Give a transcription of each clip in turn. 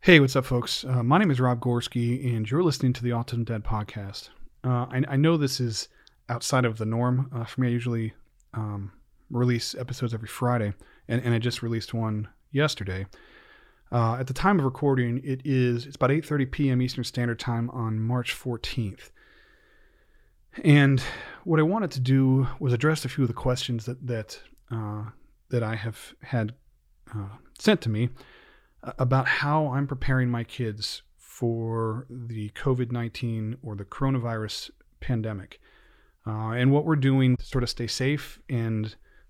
Hey, what's up, folks? My name is Rob Gorski, and you're listening to the Autism Dad podcast. I know this is outside of the norm. For me, I usually release episodes every Friday, and I just released one yesterday. At the time of recording, it's about 8:30 p.m. Eastern Standard Time on March 14th. And what I wanted to do was address a few of the questions that I have had sent to me about how I'm preparing my kids for the COVID-19 or the coronavirus pandemic, and what we're doing to sort of stay safe and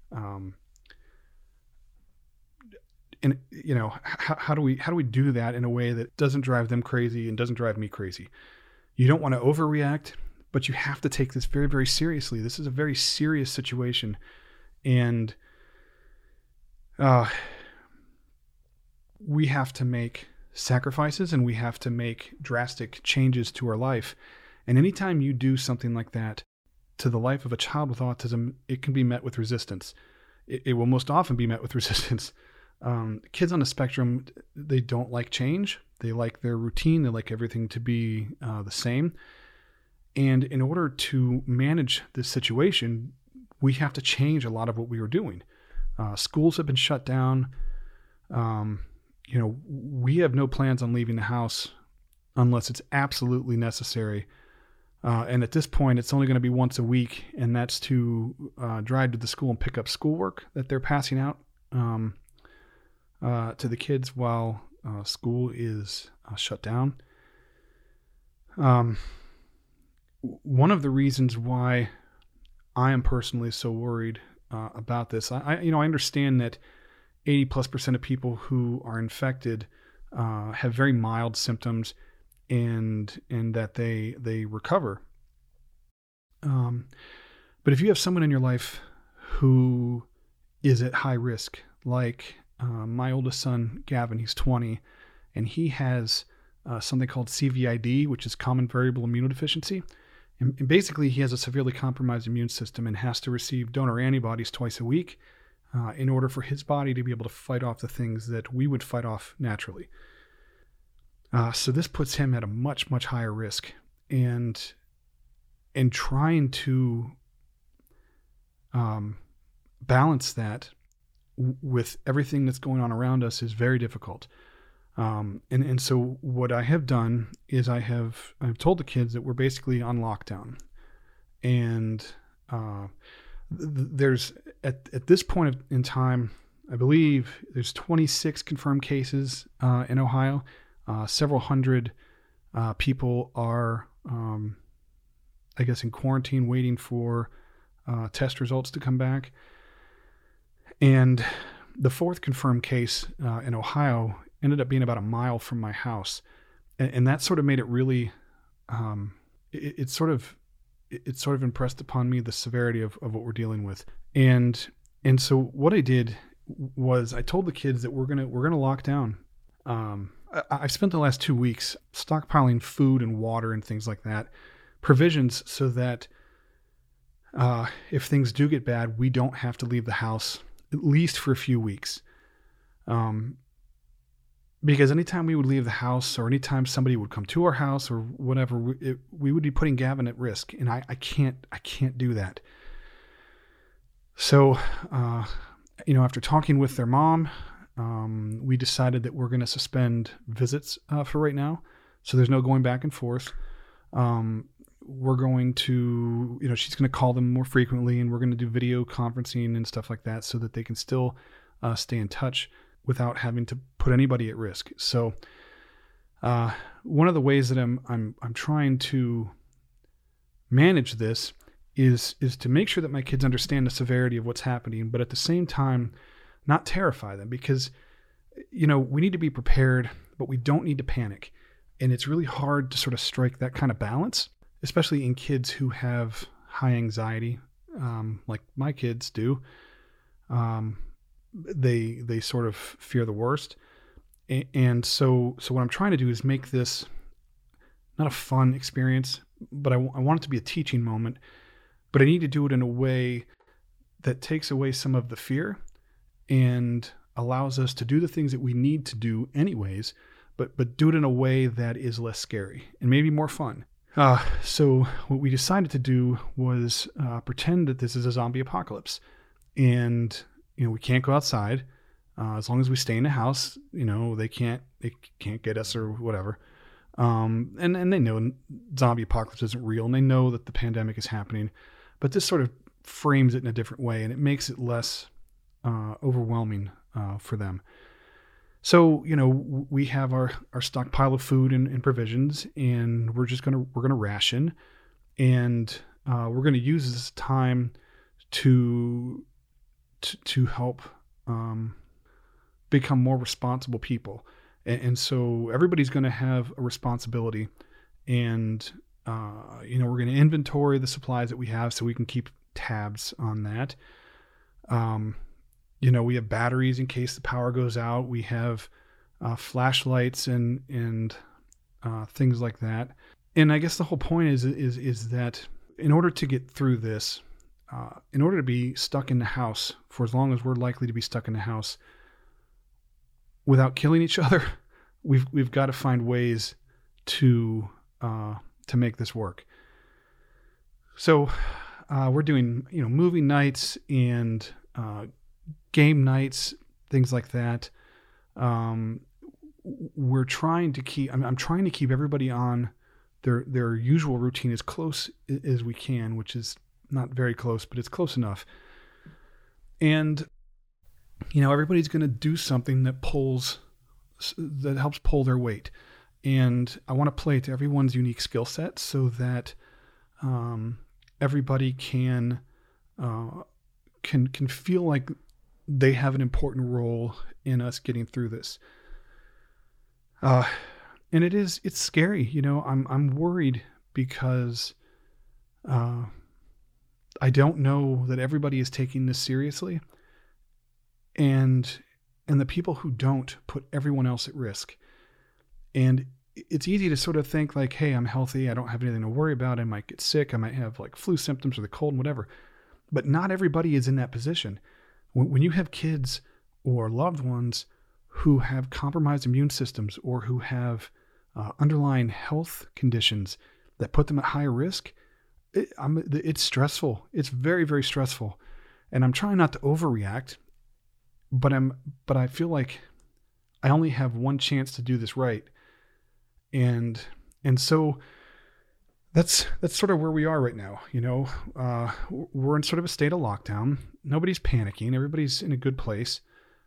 how do we do that in a way that doesn't drive them crazy and doesn't drive me crazy. You don't want to overreact, but you have to take this very, very seriously. This is a very serious situation, and we have to make sacrifices and we have to make drastic changes to our life. And anytime you do something like that to the life of a child with autism, it can be met with resistance. It will most often be met with resistance. Kids on the spectrum, they don't like change. They like their routine. They like everything to be the same. And in order to manage this situation, we have to change a lot of what we were doing. Schools have been shut down. We have no plans on leaving the house unless it's absolutely necessary. And at this point, it's only going to be once a week, and that's to drive to the school and pick up schoolwork that they're passing out to the kids while school is shut down. One of the reasons why I am personally so worried about this, I understand that 80+% of people who are infected have very mild symptoms and that they recover. But if you have someone in your life who is at high risk, like my oldest son, Gavin, he's 20, and he has something called CVID, which is common variable immunodeficiency. And basically, he has a severely compromised immune system and has to receive donor antibodies twice a week in order for his body to be able to fight off the things that we would fight off naturally. So this puts him at a much, much higher risk. And trying to balance that with everything that's going on around us is very difficult. And so what I have done is I've told the kids that we're basically on lockdown. And there's at this point in time, I believe there's 26 confirmed cases in Ohio. Several hundred people are, I guess, in quarantine waiting for test results to come back. And the fourth confirmed case in Ohio ended up being about a mile from my house. And that sort of made it really, it sort of impressed upon me the severity of what we're dealing with. And so what I did was I told the kids that we're gonna lock down. I spent the last 2 weeks stockpiling food and water and things like that, provisions, so that if things do get bad, we don't have to leave the house, at least for a few weeks. Because anytime we would leave the house, or anytime somebody would come to our house or whatever, we would be putting Gavin at risk, and I can't do that. So, after talking with their mom, we decided that we're going to suspend visits for right now. So there's no going back and forth. We're going to, she's going to call them more frequently, and we're going to do video conferencing and stuff like that so that they can still stay in touch without having to put anybody at risk. So one of the ways that I'm trying to manage this is to make sure that my kids understand the severity of what's happening, but at the same time, not terrify them, because, we need to be prepared, but we don't need to panic. And it's really hard to sort of strike that kind of balance, especially in kids who have high anxiety, like my kids do. They sort of fear the worst. And so what I'm trying to do is make this not a fun experience, but I want it to be a teaching moment. But I need to do it in a way that takes away some of the fear and allows us to do the things that we need to do anyways, but do it in a way that is less scary and maybe more fun. So what we decided to do was pretend that this is a zombie apocalypse, and we can't go outside as long as we stay in the house. They can't get us or whatever. And they know zombie apocalypse isn't real, and they know that the pandemic is happening, but this sort of frames it in a different way, and it makes it less overwhelming for them. So, we have our stockpile of food and provisions, and we're gonna ration, and we're gonna use this time to help become more responsible people. And so everybody's going to have a responsibility, and we're going to inventory the supplies that we have so we can keep tabs on that. We have batteries in case the power goes out. We have flashlights and things like that. And I guess the whole point is that in order to get through this, in order to be stuck in the house for as long as we're likely to be stuck in the house without killing each other, we've got to find ways to make this work. So we're doing movie nights and game nights, things like that. We're trying to keep. I'm trying to keep everybody on their usual routine as close as we can, which is not very close, but it's close enough. And everybody's going to do something that helps pull their weight. And I want to play to everyone's unique skill set so that everybody can feel like they have an important role in us getting through this. And it's scary. I'm worried because I don't know that everybody is taking this seriously. And the people who don't put everyone else at risk. And it's easy to sort of think like, hey, I'm healthy. I don't have anything to worry about. I might get sick. I might have like flu symptoms or the cold and whatever. But not everybody is in that position. When you have kids or loved ones who have compromised immune systems or who have underlying health conditions that put them at higher risk, it's stressful. It's very, very stressful. And I'm trying not to overreact. But I feel like I only have one chance to do this right. And so that's sort of where we are right now. We're in sort of a state of lockdown. Nobody's panicking. Everybody's in a good place.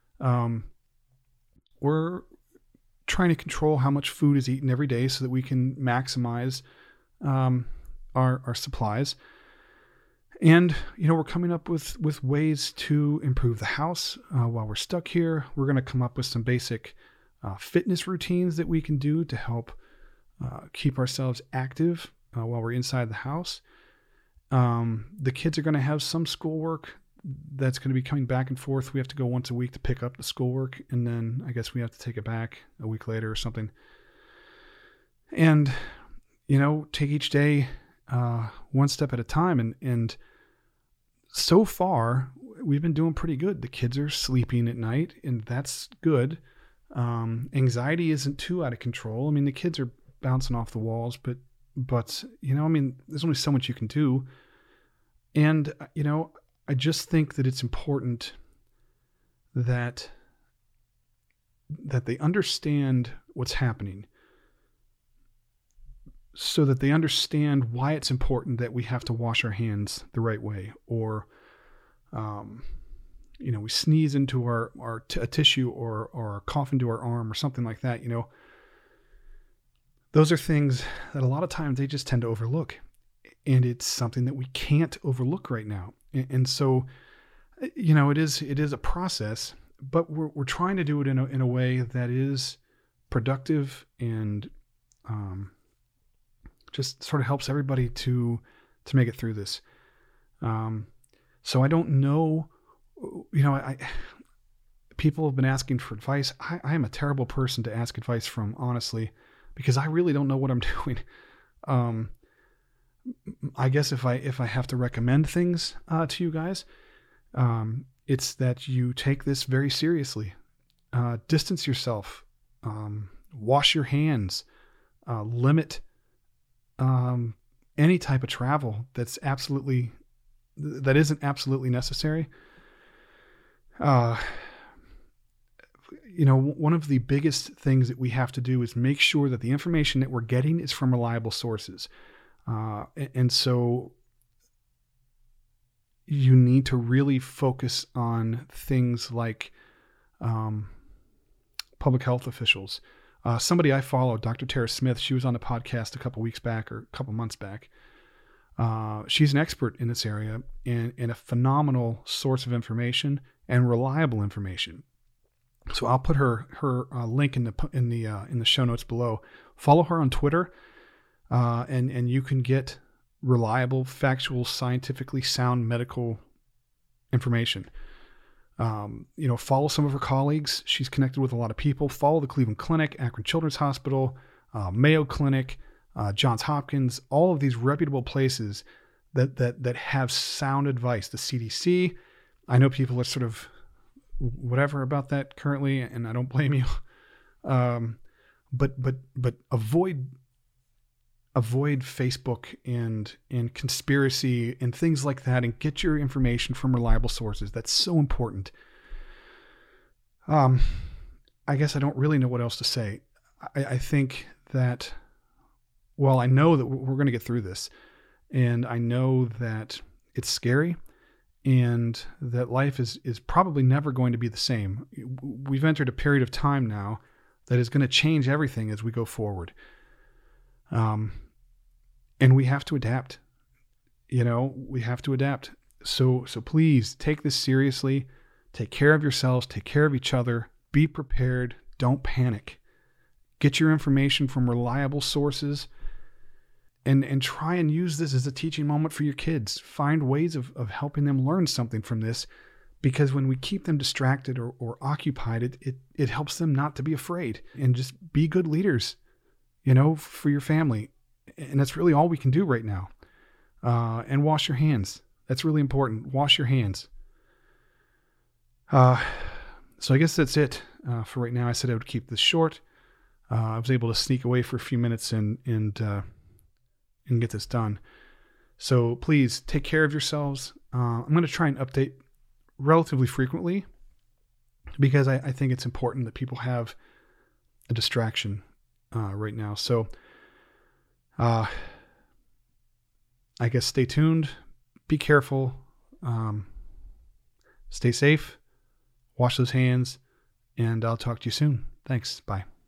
We're trying to control how much food is eaten every day so that we can maximize our supplies. And, we're coming up with ways to improve the house while we're stuck here. We're going to come up with some basic fitness routines that we can do to help keep ourselves active while we're inside the house. The kids are going to have some schoolwork that's going to be coming back and forth. We have to go once a week to pick up the schoolwork, and then I guess we have to take it back a week later or something. And, take each day one step at a time. And so far, we've been doing pretty good. The kids are sleeping at night, and that's good. Anxiety isn't too out of control. I mean, the kids are bouncing off the walls, but there's only so much you can do. And, I just think that it's important that they understand what's happening, so that they understand why it's important that we have to wash our hands the right way, or, we sneeze into a tissue or cough into our arm or something like that. Those are things that a lot of times they just tend to overlook, and it's something that we can't overlook right now. And so, it is a process, but we're trying to do it in a way that is productive and, just sort of helps everybody to make it through this. So I don't know, people have been asking for advice. I am a terrible person to ask advice from, honestly, because I really don't know what I'm doing. I guess if I have to recommend things to you guys, it's that you take this very seriously. Distance yourself. Wash your hands. Limit any type of travel that isn't absolutely necessary. One of the biggest things that we have to do is make sure that the information that we're getting is from reliable sources. And so you need to really focus on things like public health officials. Somebody I follow, Dr. Tara Smith, she was on the podcast a couple weeks back or a couple months back. She's an expert in this area and a phenomenal source of information and reliable information. So I'll put her link in the show notes below. Follow her on Twitter, and you can get reliable, factual, scientifically sound medical information. Follow some of her colleagues. She's connected with a lot of people. Follow the Cleveland Clinic, Akron Children's Hospital, Mayo Clinic, Johns Hopkins, all of these reputable places that have sound advice. The CDC. I know people are sort of whatever about that currently, and I don't blame you. But avoid Facebook and conspiracy and things like that, and get your information from reliable sources. That's so important. I guess I don't really know what else to say. I think that, well, I know that we're going to get through this, and I know that it's scary, and that life is probably never going to be the same. We've entered a period of time now that is going to change everything as we go forward. And we have to adapt. We have to adapt. So please take this seriously. Take care of yourselves. Take care of each other. Be prepared. Don't panic. Get your information from reliable sources. And try and use this as a teaching moment for your kids. Find ways of helping them learn something from this, because when we keep them distracted or occupied, it helps them not to be afraid, and just be good leaders, for your family. And that's really all we can do right now. And wash your hands. That's really important. Wash your hands. So I guess that's it for right now. I said I would keep this short. I was able to sneak away for a few minutes and get this done. So please take care of yourselves. I'm going to try and update relatively frequently, because I think it's important that people have a distraction right now. So I guess stay tuned, be careful, stay safe, wash those hands, and I'll talk to you soon. Thanks. Bye.